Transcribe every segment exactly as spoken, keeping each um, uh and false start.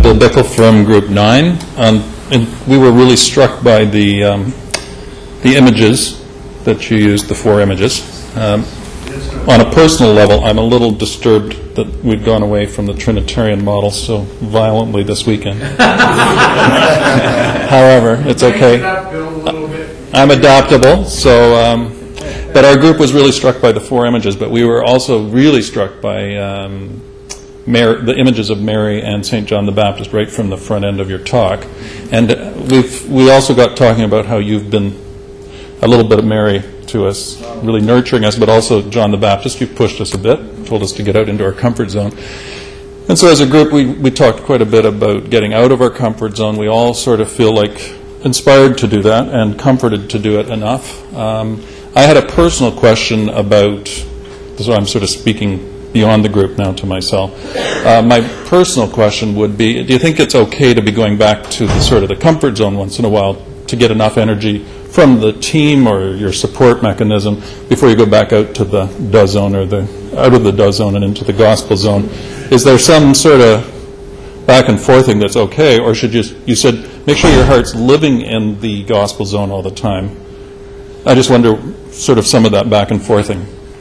Bill Bickle from Group nine, um, and we were really struck by the um, the images that you used, the four images. Um, on a personal level, I'm a little disturbed that we've gone away from the Trinitarian model so violently this weekend. However, it's okay. I'm adaptable, so... Um, But our group was really struck by the four images, but we were also really struck by um, Mary, the images of Mary and Saint John the Baptist right from the front end of your talk. And we've we also got talking about how you've been a little bit of Mary to us, really nurturing us, but also John the Baptist. You've pushed us a bit, told us to get out into our comfort zone. And so as a group, we, we talked quite a bit about getting out of our comfort zone. We all sort of feel like inspired to do that and comforted to do it enough. Um, I had a personal question about, so I'm sort of speaking beyond the group now to myself. Uh, my personal question would be, do you think it's okay to be going back to the sort of the comfort zone once in a while to get enough energy from the team or your support mechanism before you go back out to the duh zone or the out of the duh zone and into the gospel zone? Is there some sort of back and forthing that's okay, or should you, you said, make sure your heart's living in the gospel zone all the time? I just wonder sort of some of that back and forthing.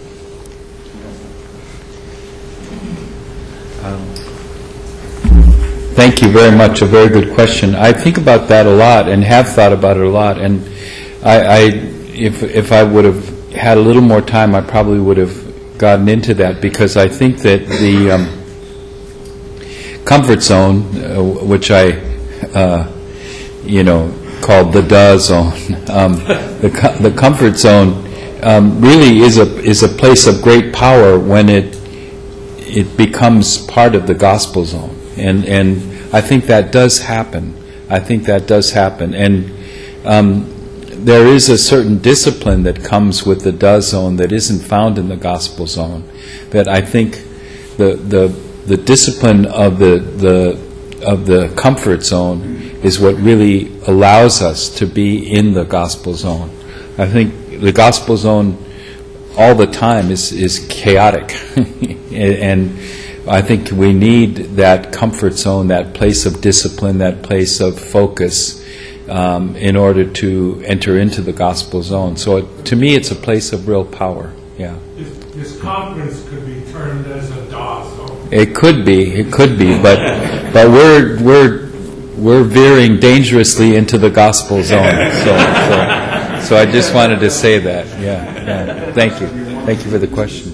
Um, thank you very much. A very good question. I think about that a lot and have thought about it a lot. And I, I if if I would have had a little more time, I probably would have gotten into that, because I think that the um, comfort zone, uh, which I, uh, you know, called the duh zone. Um, the co- the comfort zone um, really is a is a place of great power when it it becomes part of the gospel zone, and and I think that does happen. I think that does happen, and um, there is a certain discipline that comes with the duh zone that isn't found in the gospel zone. That I think the the the discipline of the the of the comfort zone is what really allows us to be in the gospel zone. I think the gospel zone all the time is, is chaotic. And I think we need that comfort zone, that place of discipline, that place of focus um, in order to enter into the gospel zone. So it, to me, it's a place of real power. Yeah. This, this conference could be termed as a duh zone. It could be, it could be, but but we're we're we're veering dangerously into the gospel zone. So, so, so I just wanted to say that. Yeah, yeah. Thank you. Thank you for the question.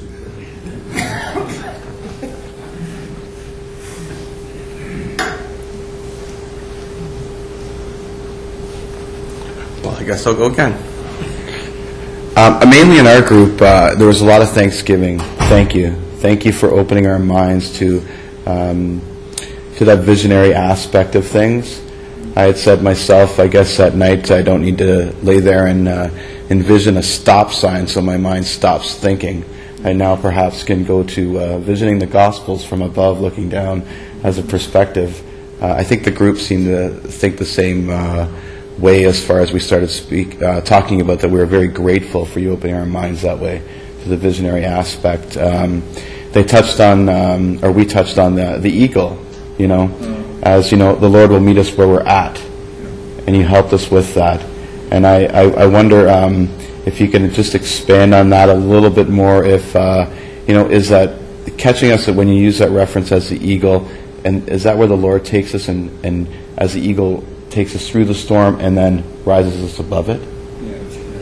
Well, I guess I'll go again. Um, mainly in our group, uh, there was a lot of thanksgiving. Thank you. Thank you for opening our minds to um, to that visionary aspect of things. I had said myself, I guess at night I don't need to lay there and uh, envision a stop sign so my mind stops thinking. I now perhaps can go to uh, visioning the Gospels from above, looking down as a perspective. Uh, I think the group seemed to think the same uh, way as far as we started speak, uh, talking about that. We were very grateful for you opening our minds that way to the visionary aspect. Um, they touched on, um, or we touched on the, the eagle. You know, mm. as you know, the Lord will meet us where we're at, yeah. And you helped us with that. And I, I, I wonder um, if you can just expand on that a little bit more. If uh, you know, is that catching us when you use that reference as the eagle, and is that where the Lord takes us, and, and as the eagle takes us through the storm and then rises us above it? Yeah.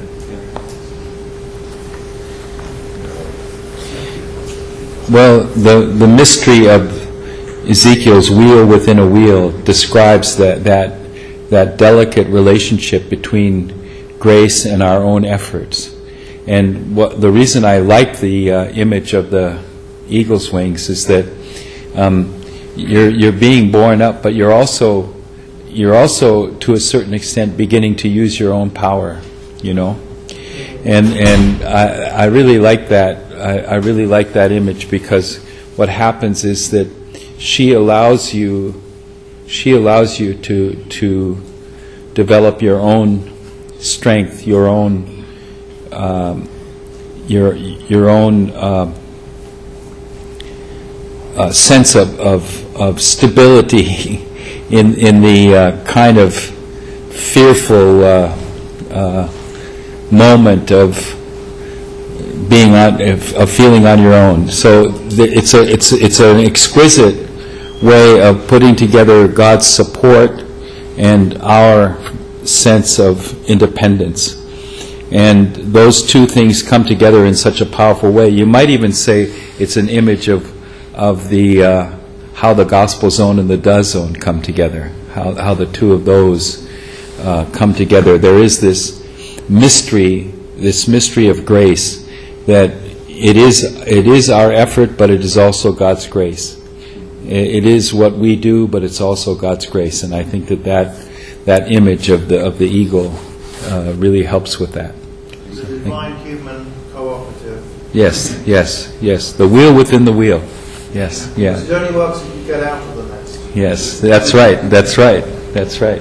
Yeah. Well, the the mystery of Ezekiel's wheel within a wheel describes that that that delicate relationship between grace and our own efforts. And what the reason I like the uh, image of the eagle's wings is that um, you're you're being borne up, but you're also you're also to a certain extent beginning to use your own power, you know. And and I I really like that I, I really like that image, because what happens is that She allows you, she allows you to to develop your own strength, your own, um, your your own uh, uh, sense of, of of stability in in the uh, kind of fearful uh, uh, moment of being on, of, of feeling on your own. So th- it's a it's it's an exquisite way of putting together God's support and our sense of independence. And those two things come together in such a powerful way. You might even say it's an image of of the uh, how the gospel zone and the does zone come together. How how the two of those uh, come together. There is this mystery, this mystery of grace, that it is it is our effort, but it is also God's grace. It is what we do, but it's also God's grace, and I think that that, that image of the of the eagle uh, really helps with that. The divine human cooperative. Yes, yes, yes. The wheel within the wheel. Yes, yeah. It only works if you get out of the nest. Yes, that's right. That's right. That's right.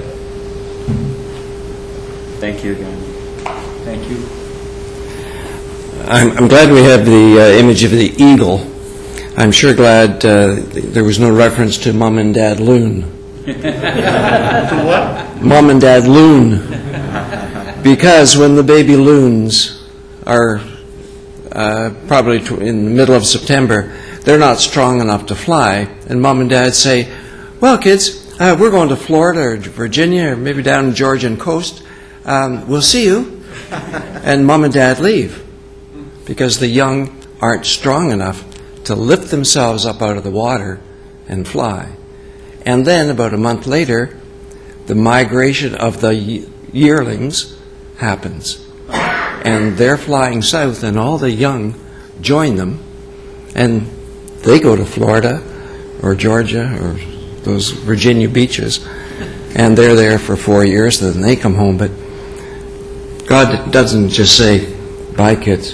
Thank you again. Thank you. I'm, I'm glad we have the uh, image of the eagle. I'm sure glad uh, there was no reference to Mom and Dad Loon. To what? Mom and Dad Loon. Because when the baby loons are uh, probably tw- in the middle of September, they're not strong enough to fly, and Mom and Dad say, well, kids, uh, we're going to Florida or Virginia or maybe down the Georgian coast. Um, we'll see you. And Mom and Dad leave because the young aren't strong enough to lift themselves up out of the water and fly. And then about a month later, the migration of the yearlings happens. And they're flying south, and all the young join them, and they go to Florida or Georgia or those Virginia beaches, and they're there for four years, then they come home. But God doesn't just say, bye, kids.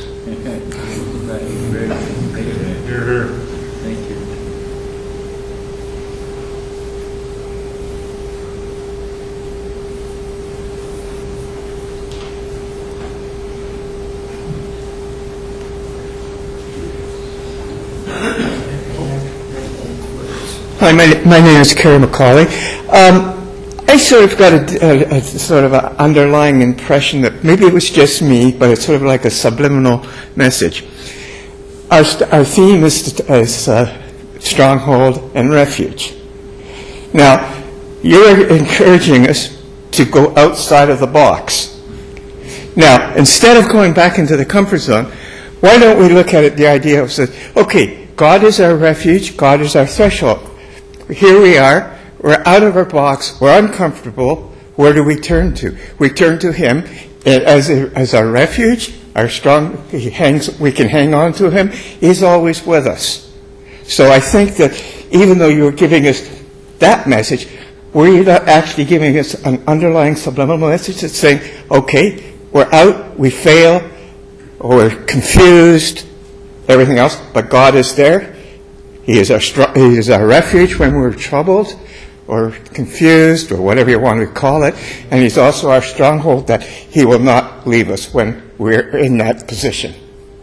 Hi, my, my name is Kerry McCauley. Um, I sort of got a, a, a sort of an underlying impression that maybe it was just me, but it's sort of like a subliminal message. Our, st- our theme is, is uh, stronghold and refuge. Now, you're encouraging us to go outside of the box. Now, instead of going back into the comfort zone, why don't we look at it, the idea of, okay, God is our refuge, God is our threshold. Here we are, we're out of our box, we're uncomfortable. Where do we turn to? We turn to Him as a, as our refuge, our strong, he hangs, we can hang on to Him. He's always with us. So I think that even though you're giving us that message, were you not actually giving us an underlying subliminal message that's saying, okay, we're out, we fail, or we're confused, everything else, but God is there. He is our str- He is our refuge when we're troubled or confused or whatever you want to call it. And He's also our stronghold that He will not leave us when we're in that position.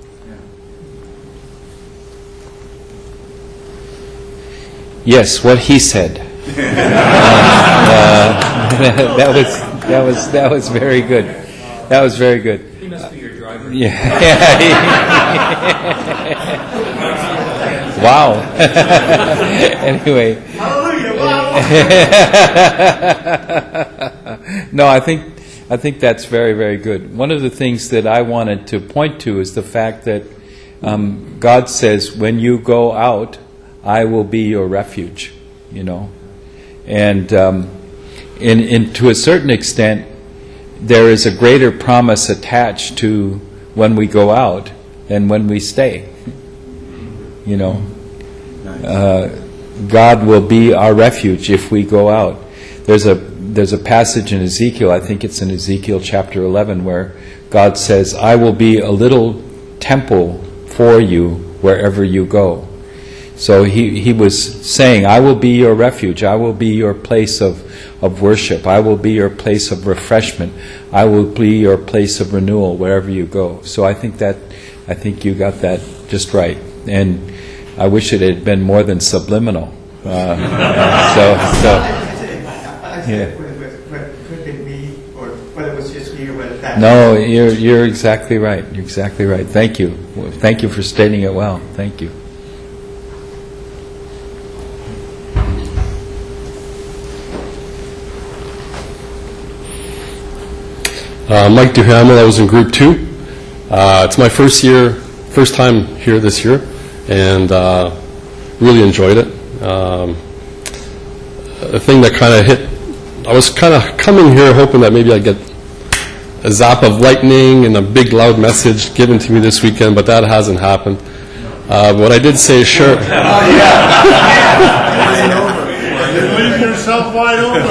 Yes, what he said. uh, that was that was that was very good. That was very good. He must be your driver. Yeah. Wow. Anyway. Hallelujah! Wow! No, I think I think that's very, very good. One of the things that I wanted to point to is the fact that um, God says, "When you go out, I will be your refuge." You know, and um, in, in to a certain extent, there is a greater promise attached to when we go out than when we stay. You know, uh, God will be our refuge if we go out. There's a there's a passage in Ezekiel, I think it's in Ezekiel chapter eleven, where God says, "I will be a little temple for you wherever you go." So he, he was saying, I will be your refuge. I will be your place of, of worship. I will be your place of refreshment. I will be your place of renewal wherever you go. So I think that I think you got that just right. And I wish it had been more than subliminal. Uh, uh, so, so asked Yeah. if it was, whether it could have been me, or whether it was just me, or whether that... No, you're, you're exactly right. You're exactly right. Thank you. Well, Thank you for stating it well. Thank you. Uh, Mike Duhamel, I was in group two. Uh, it's my first year, first time here this year, and uh, really enjoyed it. Um, the thing that kind of hit, I was kind of coming here hoping that maybe I'd get a zap of lightning and a big loud message given to me this weekend, but that hasn't happened. Uh, what I did say, sure. Leave yourself wide open.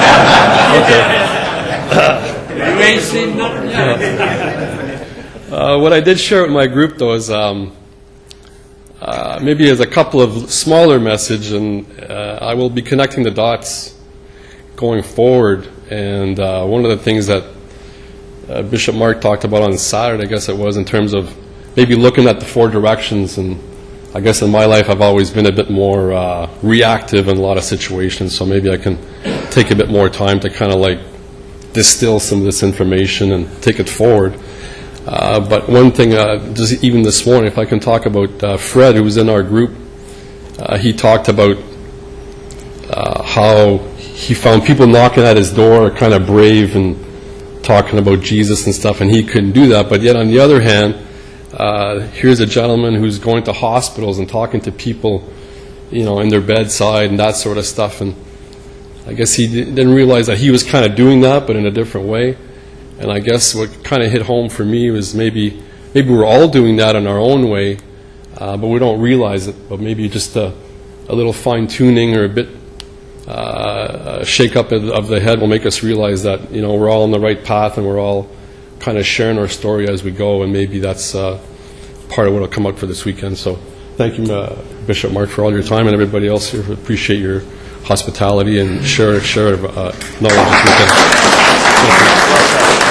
You ain't seen nothing yet. Uh, what I did share with my group, though, is um, uh, maybe as a couple of smaller message, and uh, I will be connecting the dots going forward. And uh, one of the things that uh, Bishop Mark talked about on Saturday, I guess it was, in terms of maybe looking at the four directions. And I guess in my life, I've always been a bit more uh, reactive in a lot of situations, so maybe I can take a bit more time to kind of like distill some of this information and take it forward. Uh, but one thing, uh, just even this morning, if I can talk about uh, Fred, who was in our group, uh, he talked about uh, how he found people knocking at his door, kind of brave and talking about Jesus and stuff, and he couldn't do that. But yet, on the other hand, uh, here's a gentleman who's going to hospitals and talking to people, you know, in their bedside and that sort of stuff. And I guess he didn't realize that he was kind of doing that, but in a different way. And I guess what kind of hit home for me was maybe maybe we're all doing that in our own way, uh, but we don't realize it. But maybe just a, a little fine-tuning or a bit uh, a shake-up of, of the head will make us realize that, you know, we're all on the right path and we're all kind of sharing our story as we go, and maybe that's uh, part of what will come out for this weekend. So thank you, uh, Bishop Mark, for all your time, and everybody else here. We appreciate your hospitality and share, share of uh, knowledge this weekend. Thank you.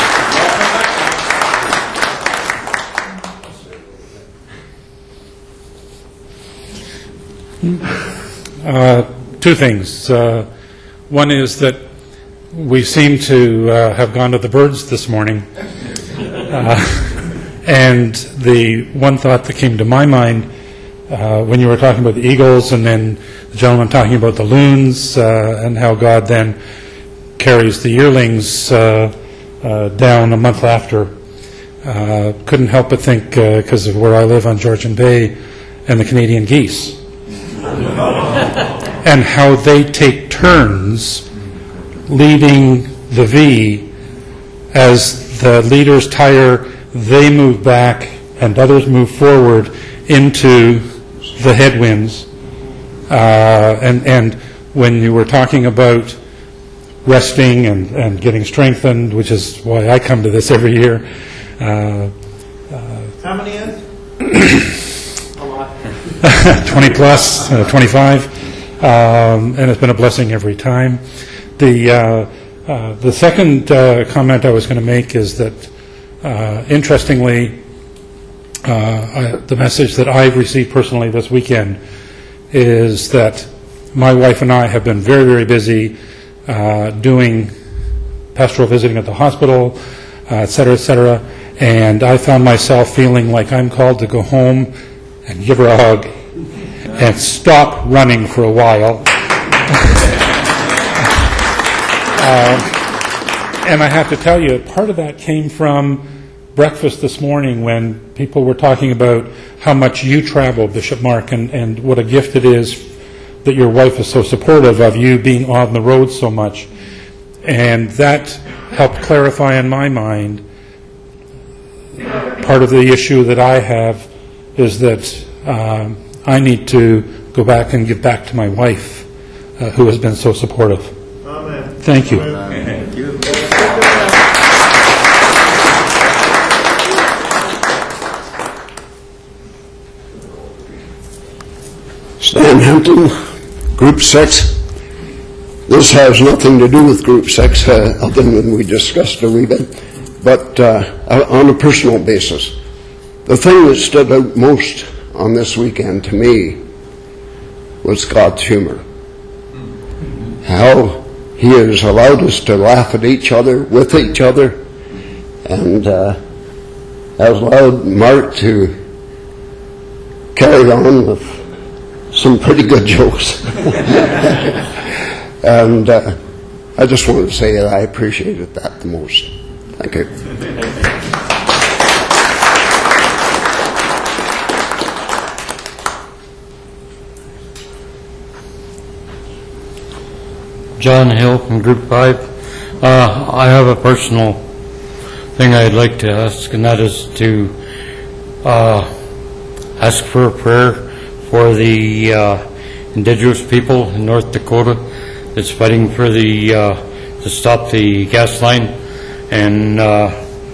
Uh, two things. Uh, one is that we seem to uh, have gone to the birds this morning. Uh, and the one thought that came to my mind uh, when you were talking about the eagles, and then the gentleman talking about the loons, uh, and how God then carries the yearlings uh, uh, down a month after. Uh, couldn't help but think, because of where I live on Georgian Bay, and the Canadian geese. And how they take turns leading the V. As the leaders tire, they move back and others move forward into the headwinds. Uh, and, and when you were talking about resting and, and getting strengthened, which is why I come to this every year. Uh, How many years? A lot. twenty plus, uh, twenty-five, um, and it's been a blessing every time. The uh, uh, the second uh, comment I was going to make is that, uh, interestingly, uh, I, the message that I've received personally this weekend is that my wife and I have been very, very busy uh, doing pastoral visiting at the hospital, uh, et cetera, et cetera, and I found myself feeling like I'm called to go home and give her a hug and stop running for a while. uh, and I have to tell you, part of that came from breakfast this morning when people were talking about how much you travel, Bishop Mark, and, and what a gift it is that your wife is so supportive of you being on the road so much. And that helped clarify in my mind part of the issue that I have is that um, I need to go back and give back to my wife, uh, who has been so supportive. Amen. Thank you. Amen. Thank you. Stan Hampton, Group six. This has nothing to do with Group six, uh, other than we discussed a wee bit, but uh, on a personal basis. The thing that stood out most on this weekend to me was God's humor. How he has allowed us to laugh at each other, with each other, and uh, has allowed Mark to carry on with some pretty good jokes. And uh, I just wanted to say that I appreciated that the most. Thank you. John Hill from Group five. Uh, I have a personal thing I'd like to ask, and that is to uh, ask for a prayer for the uh, indigenous people in North Dakota that's fighting for the uh, to stop the gas line and uh,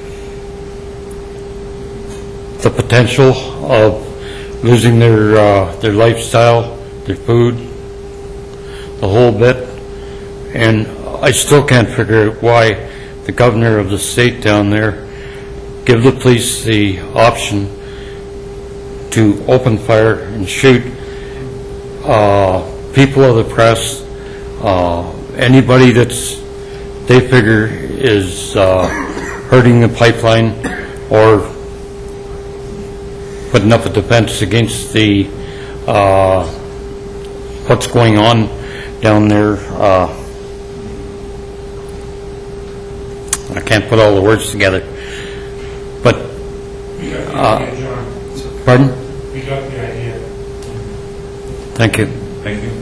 the potential of losing their uh, their lifestyle, their food, the whole bit. And I still can't figure out why the governor of the state down there give the police the option to open fire and shoot uh, people of the press, uh, anybody that's they figure is uh, hurting the pipeline or putting up a defense against the uh, what's going on down there. Uh, I can't put all the words together, but uh, pardon? We got the idea. Thank you. Thank you.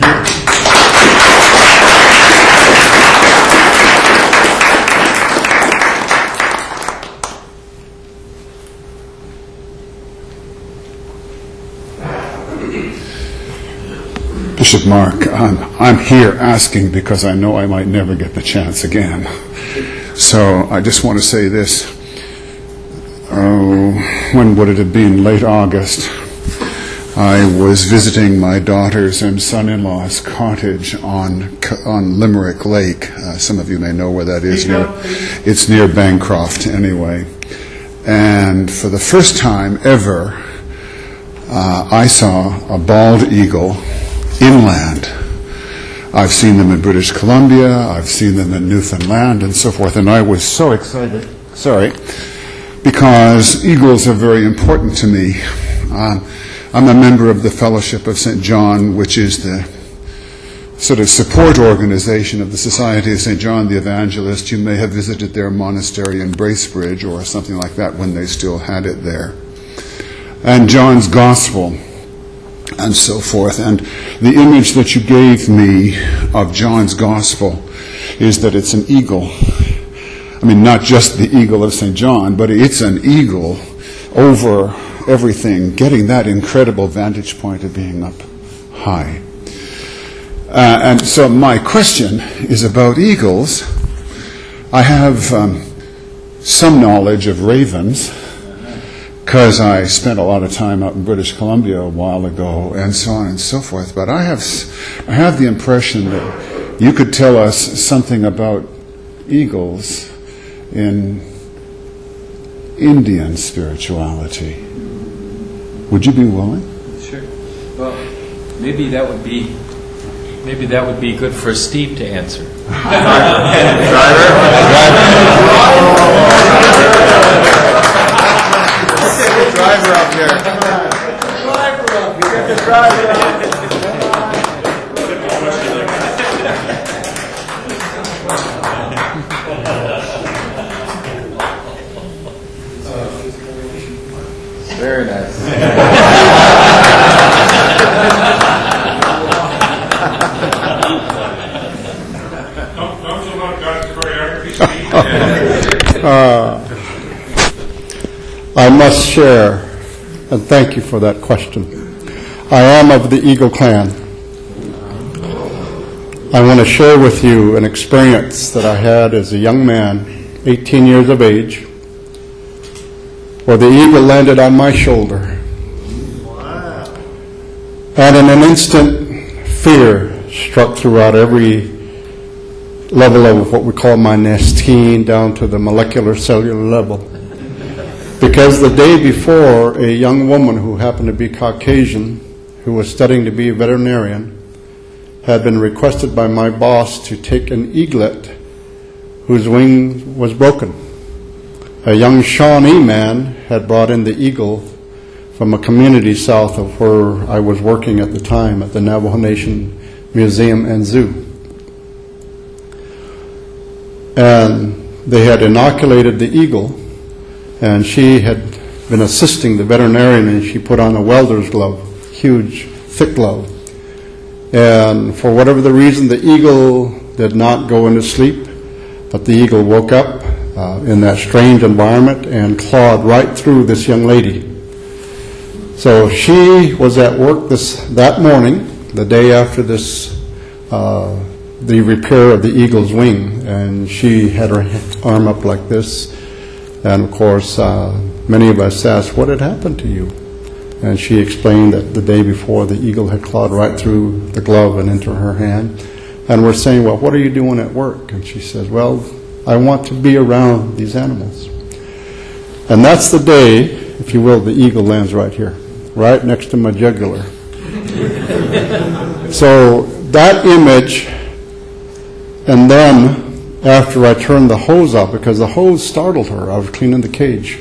Bishop Mark, I'm, I'm here asking because I know I might never get the chance again. So I just want to say this. Oh, when would it have been? Late August. I was visiting my daughter's and son-in-law's cottage on on Limerick Lake. Uh, some of you may know where that is. Near, it's near Bancroft, anyway. And for the first time ever, uh, I saw a bald eagle inland. I've seen them in British Columbia, I've seen them in Newfoundland and so forth, and I was so excited, sorry, because eagles are very important to me. Um, I'm a member of the Fellowship of Saint John, which is the sort of support organization of the Society of Saint John the Evangelist. You may have visited their monastery in Bracebridge or something like that when they still had it there. And John's Gospel and so forth. And the image that you gave me of John's Gospel is that it's an eagle. I mean, not just the eagle of Saint John, but it's an eagle over everything, getting that incredible vantage point of being up high. Uh, and so my question is about eagles. I have um, some knowledge of ravens, because I spent a lot of time out in British Columbia a while ago, and so on and so forth. But I have, I have the impression that you could tell us something about eagles in Indian spirituality. Would you be willing? Sure. Well, maybe that would be, maybe that would be good for Steve to answer. Driver? Driver up here. Driver up here. Get the driver up. Very nice. uh, I must share, and thank you for that question. I am of the Eagle Clan. I want to share with you an experience that I had as a young man, eighteen years of age, where the eagle landed on my shoulder. Wow. And in an instant, fear struck throughout every level of what we call my nestine, down to the molecular cellular level. Because the day before, a young woman who happened to be Caucasian, who was studying to be a veterinarian, had been requested by my boss to take an eaglet whose wing was broken. A young Shawnee man had brought in the eagle from a community south of where I was working at the time at the Navajo Nation Museum and Zoo. And they had inoculated the eagle, and she had been assisting the veterinarian, and she put on a welder's glove, huge, thick glove. And for whatever the reason, the eagle did not go into sleep, but the eagle woke up uh, in that strange environment and clawed right through this young lady. So she was at work this that morning, the day after this, uh, the repair of the eagle's wing, and she had her arm up like this. And of course, uh, many of us asked, what had happened to you? And she explained that the day before, the eagle had clawed right through the glove and into her hand. And we're saying, well, what are you doing at work? And she says, well, I want to be around these animals. And that's the day, if you will, the eagle lands right here, right next to my jugular. So that image, and then after I turned the hose off, because the hose startled her, I was cleaning the cage.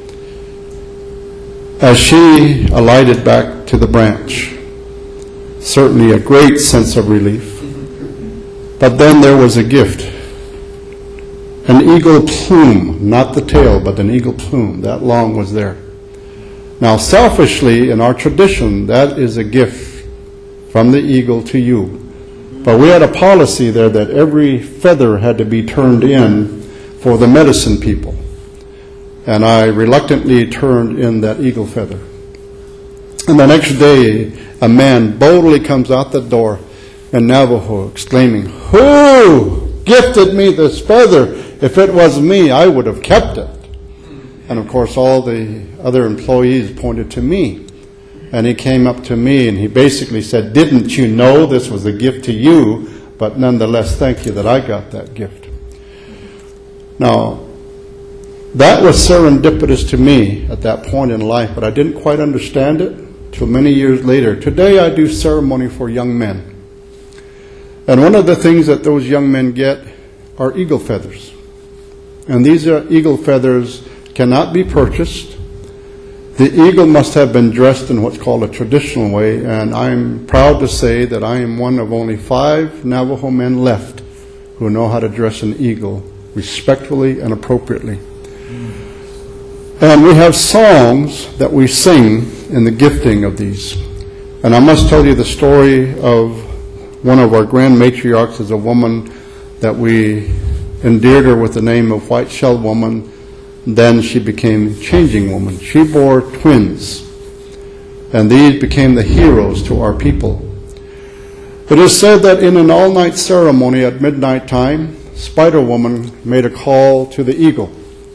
As she alighted back to the branch, certainly a great sense of relief. But then there was a gift. An eagle plume, not the tail, but an eagle plume, that long was there. Now, selfishly, in our tradition, that is a gift from the eagle to you. But we had a policy there that every feather had to be turned in for the medicine people. And I reluctantly turned in that eagle feather. And the next day, a man boldly comes out the door in Navajo exclaiming, "Who gifted me this feather? If it was me, I would have kept it." And of course, all the other employees pointed to me. And he came up to me and he basically said, "Didn't you know this was a gift to you? But nonetheless, thank you that I got that gift." Now, that was serendipitous to me at that point in life, but I didn't quite understand it till many years later. Today I do ceremony for young men. And one of the things that those young men get are eagle feathers. And these are eagle feathers cannot be purchased. The eagle must have been dressed in what's called a traditional way, and I'm proud to say that I am one of only five Navajo men left who know how to dress an eagle respectfully and appropriately. And we have songs that we sing in the gifting of these. And I must tell you the story of one of our grand matriarchs is a woman that we endeared her with the name of White Shell Woman. Then she became Changing Woman. She bore twins. And these became the heroes to our people. It is said that in an all-night ceremony at midnight time, Spider Woman made a call to the eagle.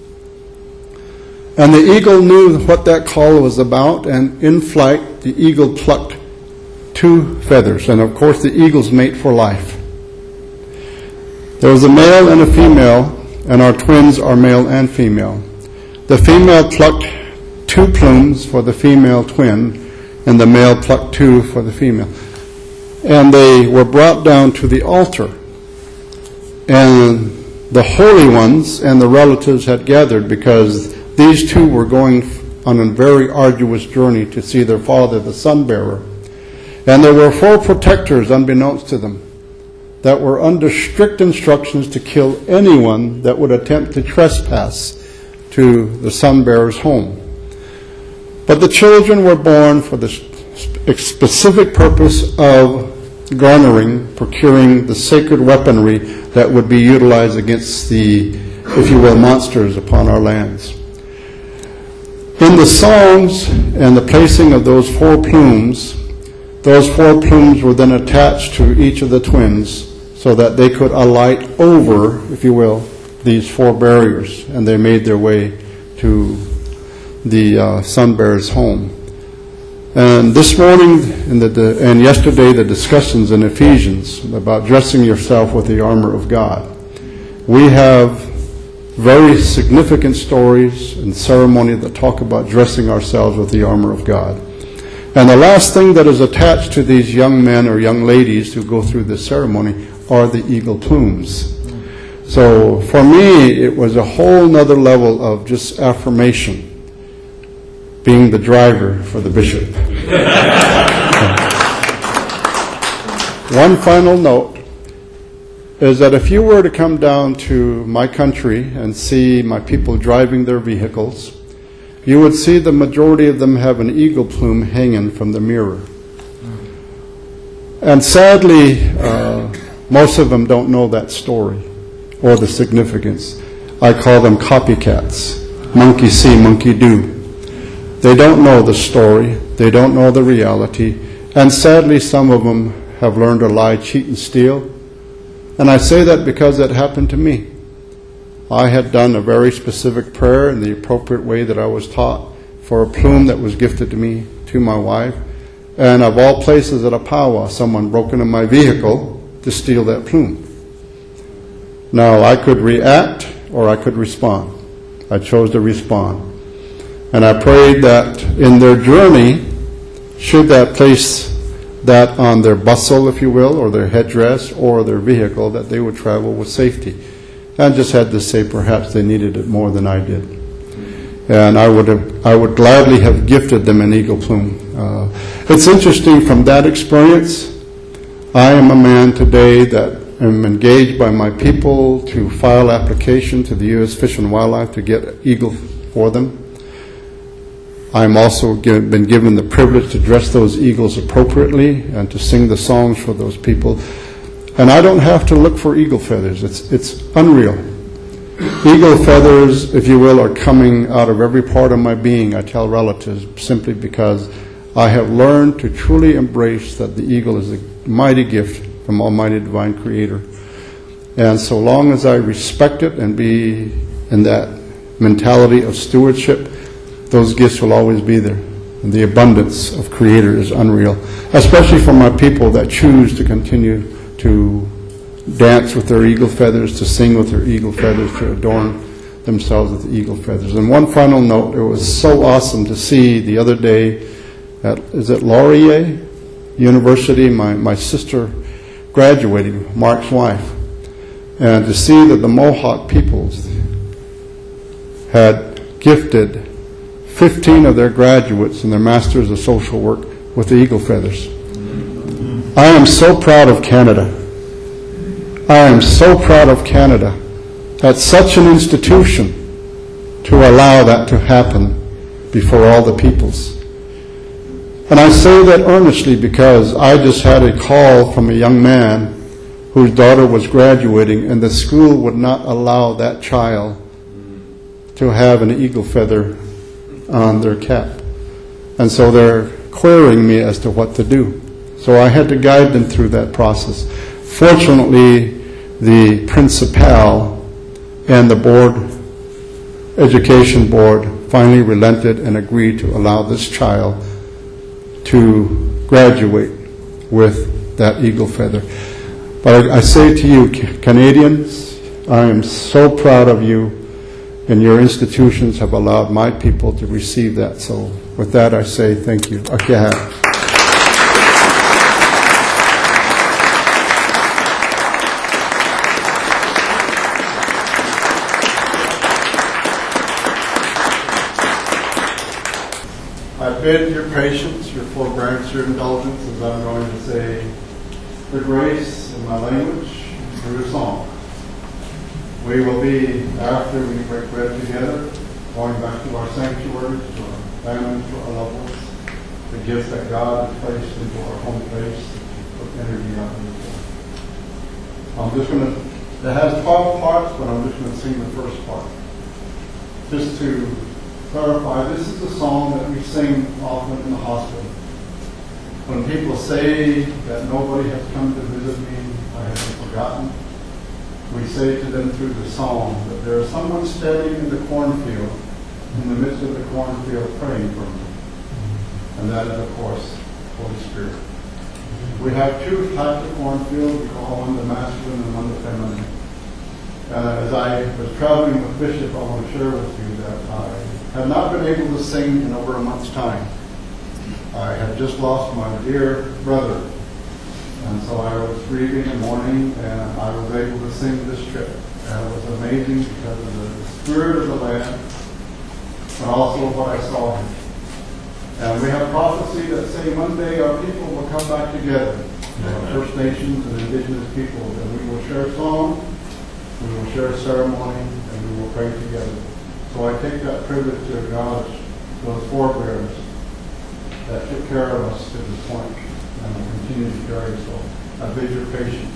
And the eagle knew what that call was about, and in flight, the eagle plucked two feathers. And of course, the eagles mate for life. There was a male and a female, and our twins are male and female. The female plucked two plumes for the female twin, and the male plucked two for the female. And they were brought down to the altar. And the holy ones and the relatives had gathered because these two were going on a very arduous journey to see their father, the sun bearer. And there were four protectors, unbeknownst to them, that were under strict instructions to kill anyone that would attempt to trespass to the sun bearer's home. But the children were born for the specific purpose of garnering, procuring the sacred weaponry that would be utilized against the, if you will, monsters upon our lands. In the songs and the placing of those four plumes, those four plumes were then attached to each of the twins so that they could alight over, if you will, these four barriers, and they made their way to the uh, sun bearer's home. And this morning and, the, and yesterday, the discussions in Ephesians about dressing yourself with the armor of God. We have very significant stories and ceremony that talk about dressing ourselves with the armor of God. And the last thing that is attached to these young men or young ladies who go through this ceremony are the eagle plumes. So for me, it was a whole nother level of just affirmation, being the driver for the bishop. One final note is that if you were to come down to my country and see my people driving their vehicles, you would see the majority of them have an eagle plume hanging from the mirror. And sadly, uh, most of them don't know that story or the significance. I call them copycats. Monkey see, monkey do. They don't know the story. They don't know the reality. And sadly, some of them have learned to lie, cheat, and steal. And I say that because it happened to me. I had done a very specific prayer in the appropriate way that I was taught for a plume that was gifted to me, to my wife. And of all places at a powwow, someone broke into my vehicle to steal that plume. Now, I could react or I could respond. I chose to respond. And I prayed that in their journey, should that place that on their bustle, if you will, or their headdress, or their vehicle, that they would travel with safety. And just had to say perhaps they needed it more than I did. And I would have, I would gladly have gifted them an eagle plume. Uh, it's interesting from that experience, I am a man today that am engaged by my people to file application to the U S Fish and Wildlife to get eagle for them. I'm also give, been given the privilege to dress those eagles appropriately and to sing the songs for those people. And I don't have to look for eagle feathers. It's, it's unreal. Eagle feathers, if you will, are coming out of every part of my being, I tell relatives, simply because I have learned to truly embrace that the eagle is a mighty gift from Almighty Divine Creator. And so long as I respect it and be in that mentality of stewardship, those gifts will always be there. And the abundance of Creator is unreal, especially for my people that choose to continue to dance with their eagle feathers, to sing with their eagle feathers, to adorn themselves with eagle feathers. And one final note, it was so awesome to see the other day at, is it Laurier University, my, my sister graduating, Mark's wife, and to see that the Mohawk peoples had gifted fifteen of their graduates in their Masters of Social Work with the eagle feathers. I am so proud of Canada. I am so proud of Canada at such an institution to allow that to happen before all the peoples. And I say that earnestly because I just had a call from a young man whose daughter was graduating, and the school would not allow that child to have an eagle feather on their cap. And so they're querying me as to what to do. So I had to guide them through that process. Fortunately, the principal and the board, education board, finally relented and agreed to allow this child to graduate with that eagle feather. But I, I say to you, Canadians, I am so proud of you, and your institutions have allowed my people to receive that. So with that, I say thank you. Akiha. I bid your patience, your forbearance, your indulgence, as I'm going to say the grace in my language through a song. We will be, after we break bread together, going back to our sanctuaries, to our families, to our loved ones, the gifts that God has placed into our home place, of energy out in the world. I'm just going to, it has twelve parts, but I'm just going to sing the first part. Just to clarify, this is a song that we sing often in the hospital. When people say that nobody has come to visit me, I have been forgotten. We say to them through the song that there is someone standing in the cornfield, in the midst of the cornfield, praying for me. And that is, of course, Holy Spirit. We have two types of cornfield. We call one the masculine and one the feminine. Uh, as I was traveling with Bishop, I want to share with you that I have not been able to sing in over a month's time. I had just lost my dear brother. And so I was grieving in the morning, and I was able to sing this trip. And it was amazing because of the spirit of the land, but also what I saw here. And we have prophecy that say one day our people will come back together, our First Nations and Indigenous people, and we will share song, we will share ceremony, and we will pray together. So I take that privilege to acknowledge those forebears that took care of us to this point and will continue to carry us so. I bid your patience.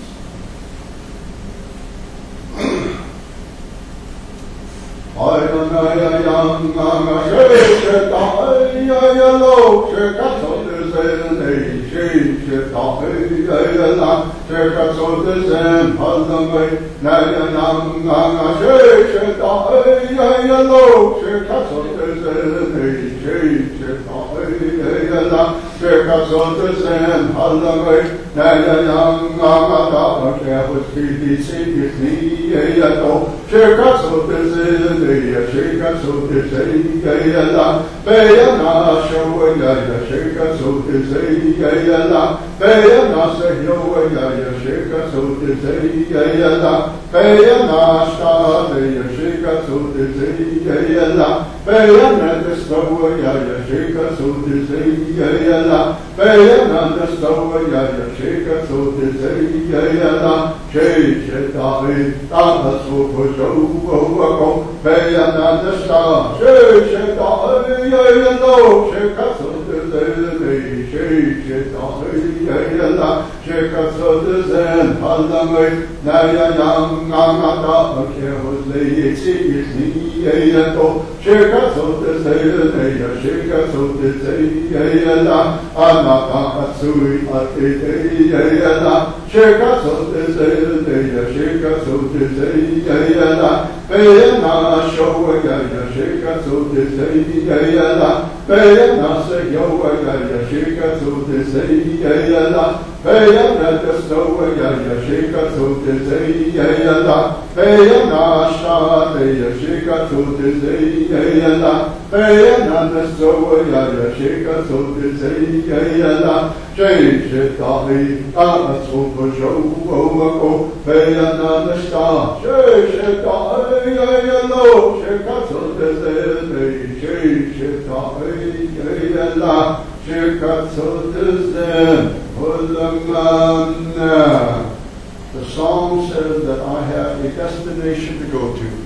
The song says that I have a destination to go to.